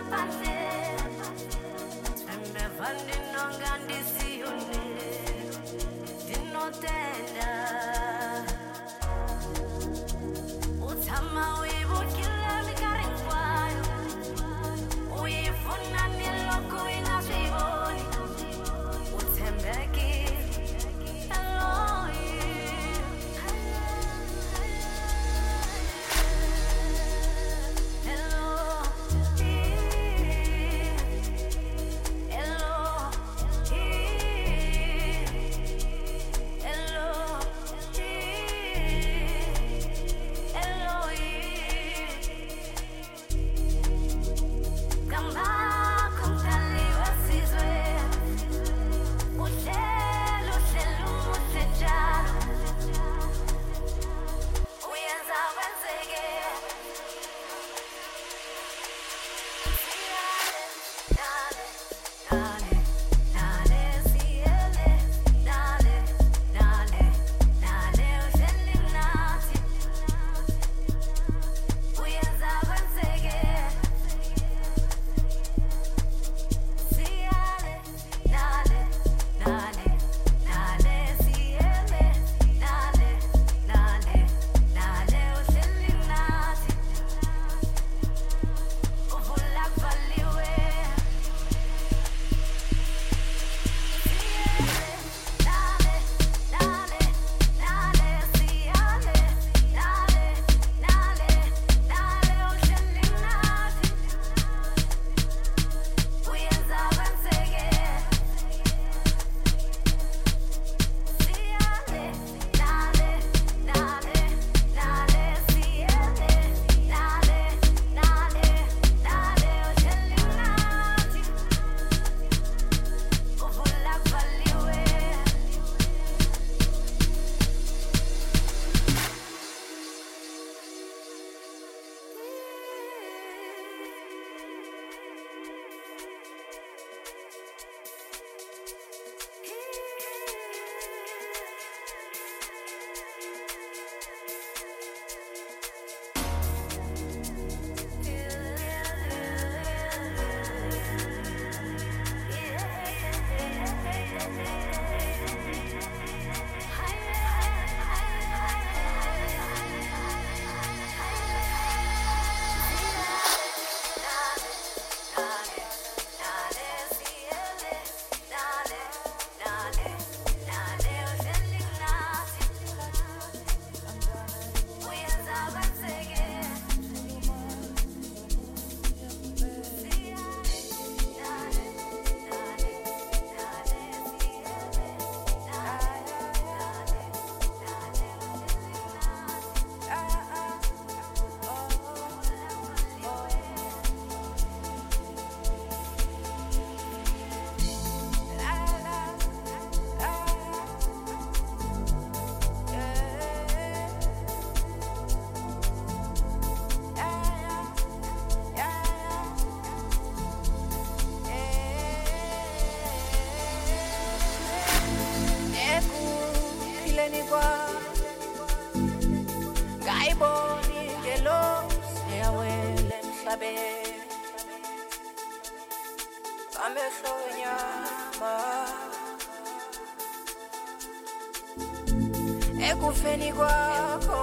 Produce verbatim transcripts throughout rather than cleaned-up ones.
Ekufeni kwakho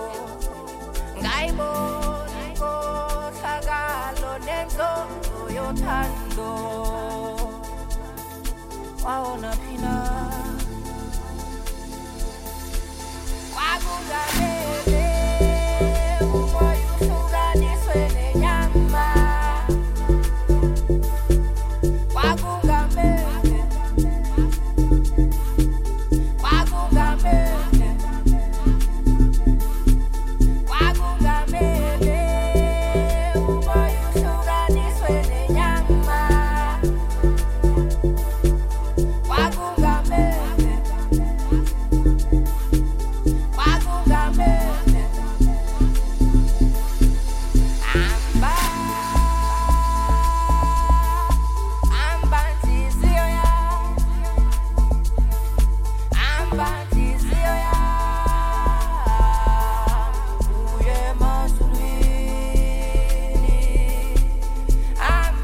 ngayibona inkohlakalo nenzondo yothando wawona phina wakungamele umoya uhlukaniswe nenyama wakungamele wakungamele I'm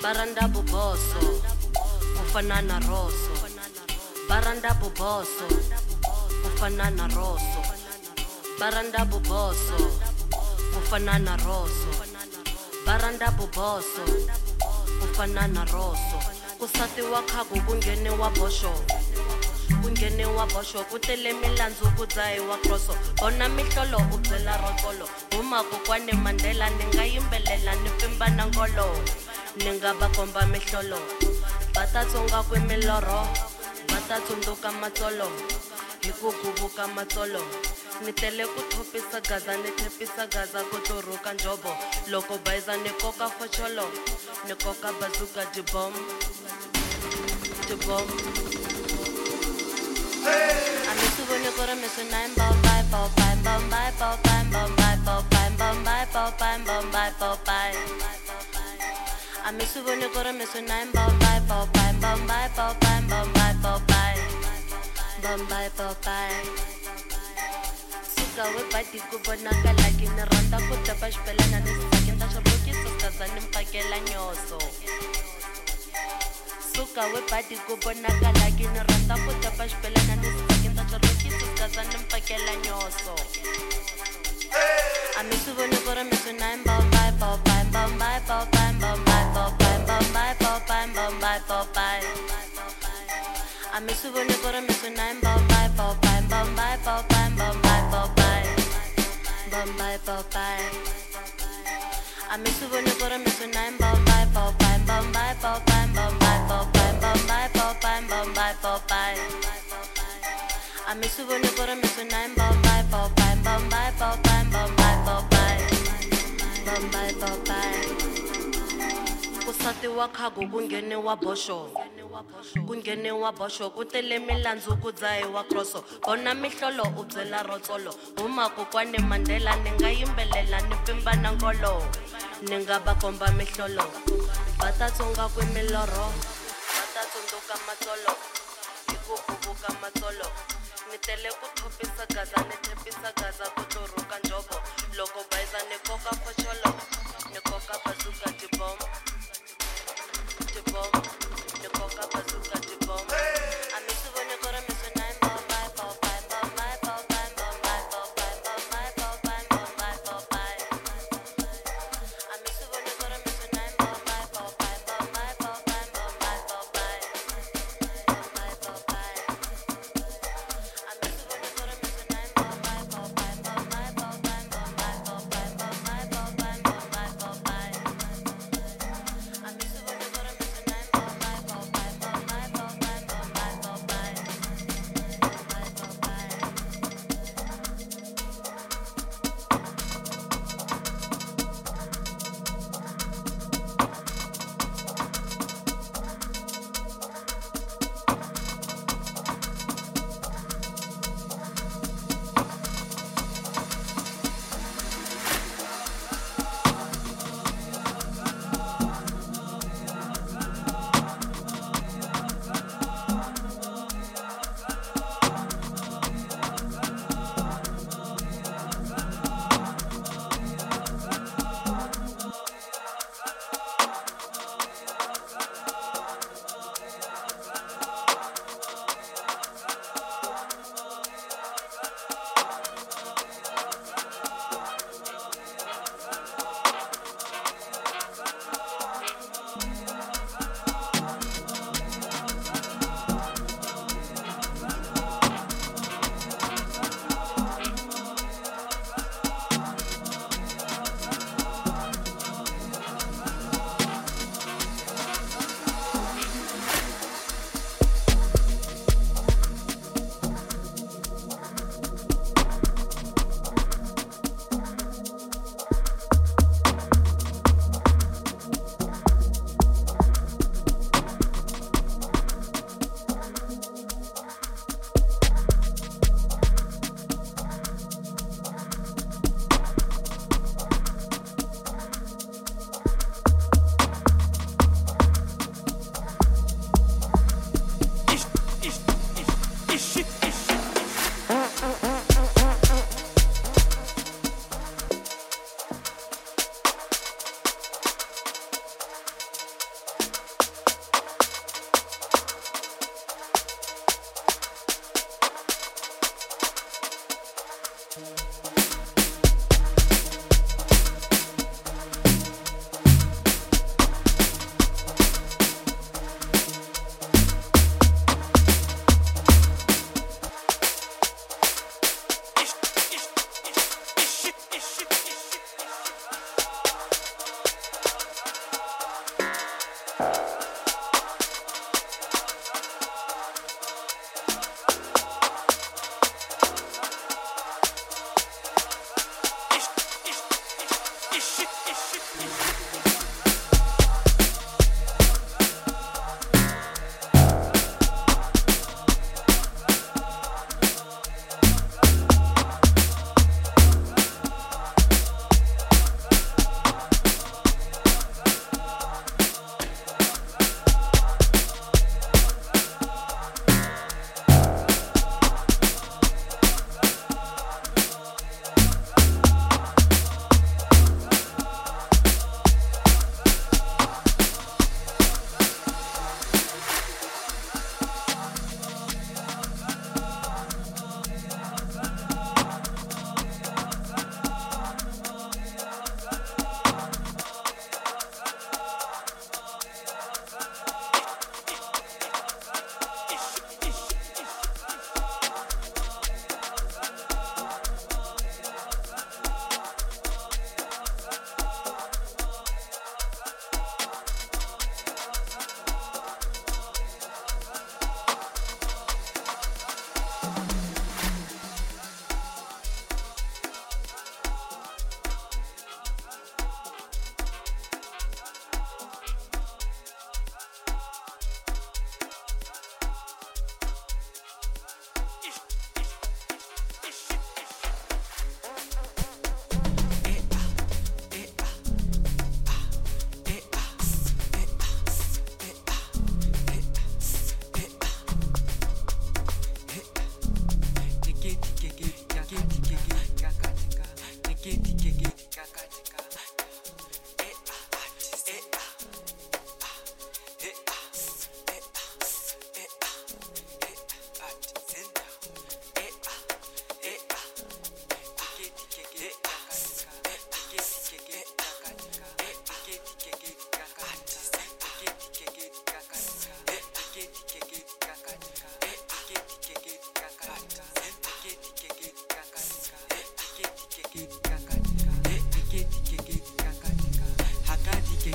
baranda buboso kufana na roso, baranda buboso kufana na roso, baranda buboso kufana na roso, baranda buboso kufana na roso. Kusati wa khago kungene wa bosho, kungene wa bosho kutele milandzu kudzayi wa kroso. Bona mihlolo ubyela rotolo, huma kokwane Mandela ninga yimbelela ni pfimba na ngolo, ninga bakomba mihlolo batatsonga kwemiloro, batatsundzuka matsolo hi ku guvuka matsolo. Ni tele ku thopisa gaza ni thepisa gaza ku tluruka njobo, loko baiza ni koka focholo, ni koka bazuka dibom dibom. Ami suvone kore me suna mbao bai bao bai mbao bai bao bai mbao bai bao bai mbao bai bao bai mbao bai bao bai. Ami suvone kore me suna mbao bai bao bai mbao bai bao bai mbao bai bao bai mbao bai bao bai. Suka we badi ku bonakala ke ni rhandza ku tapa xibelana ni sisake nda swi rhokisa kaza ni mpakela nyoso. Suka we badi ku bonakala ke ni rhandza ku tapa xibelana ni sisake nda swi rhokisa kaza ni mpakela nyoso. Ami swi voni ku ri mi swi na mbao bai bao bai mbao bai bao bai mbao bai bao bai mbao bai bao bai mbao bai bao bai. Ami swi voni ku ri mi swi na mbao bai bao bai mbao bai bao bai mbao bai bao bai mbao bai bao bai. Ami swi voni ku ri mi swi na mbao bai bao bai mbao bai bao bai mbao bai bao bai mbao bai bao bai mbao bai bao bai. Ami swi voni ku ri mi swi na mbao bai bao bai mbao bai bao bai mbao bai bao bai mbao bai bao bai. Kusati wa khago kungene wa bosho, kungene wa bosho kutele milandzu kudzayi wa kroso. Bona mihlolo ubyela rotsolo, huma kokwane Mandela ninga yimbelela ni pfimba na ngolo, ninga bakomba mihlolo batatsonga kwemiloro, batatsundzuka matsolo hi ku guvuka matsolo. Ni tele ku thopisa gaza ni thepisa gaza ku tluruka njobo, loko baiza ni koka focholo, ni koka bazuka dibom dibom, ni koka bazuka dibom. Ami swi voni ku ri mi swi na mbao bai bao bai mbao bai bao bai mbao bai bao bai mbao bai bao bai mbao bai bao bai. Ami swi voni ku ri mi swi na mbao bai bao bai mbao bai bao bai mbao bai bao bai mbao bai bao bai. Ami swi voni ku ri mi swi na mbao bai bao bai mbao bai bao bai mbao bai bao bai mbao bai bao bai mbao bai bao bai.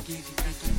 dig it, dig it.